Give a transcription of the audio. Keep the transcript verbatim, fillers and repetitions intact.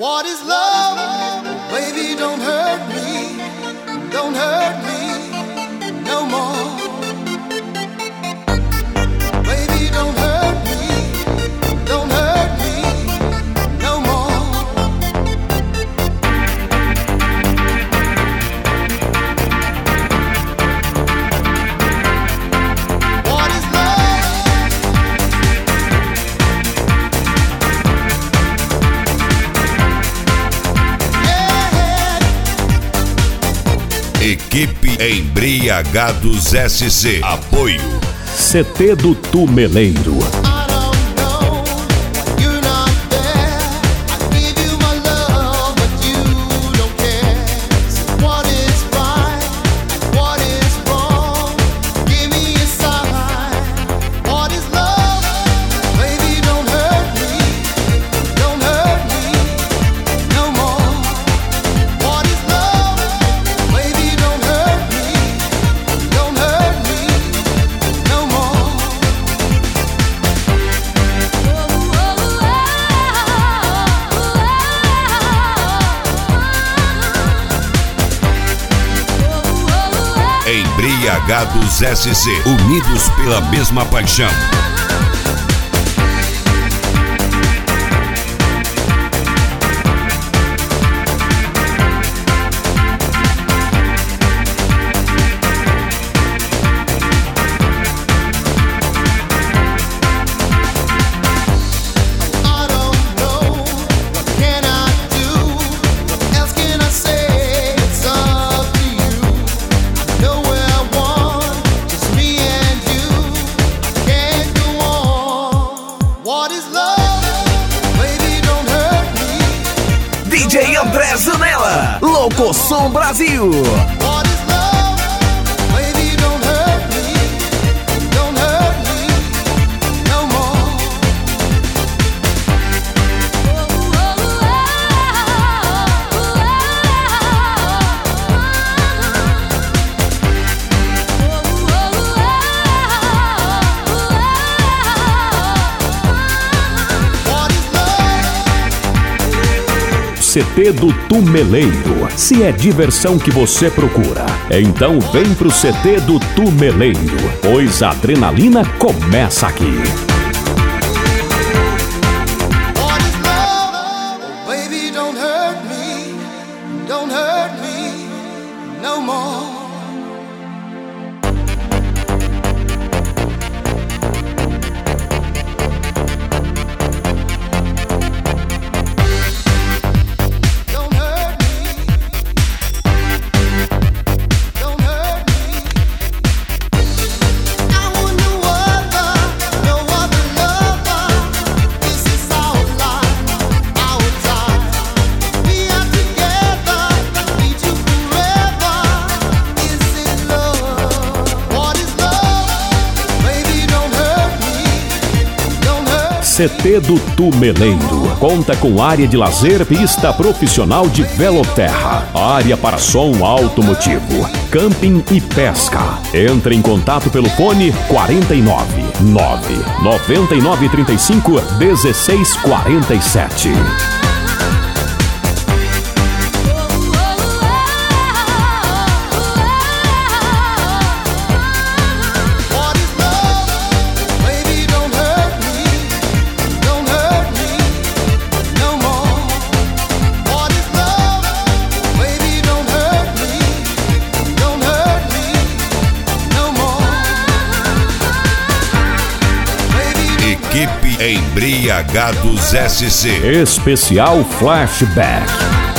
What is love? Baby, don't hurt me, don't hurt me no more. Baby, don't hurt me, don't hurt me no more. What is love? Equipe Embriagados S C. Apoio C T do Tumeleiro. Embriagados S C, unidos pela mesma paixão. D J André Zanella, Louco Som Brasil. C T do Tumeleiro. Se é diversão que você procura, então vem pro C T do Tumeleiro, pois a adrenalina começa aqui. Baby, don't hurt me, don't hurt me no more. C T do Tumeleiro conta com área de lazer, pista profissional de veloterra, área para som automotivo, camping e pesca. Entre em contato pelo fone quarenta e nove, nove noventa e nove, trinta e cinco, dezesseis quarenta e sete. Equipe Embriagados S C. Especial Flashback.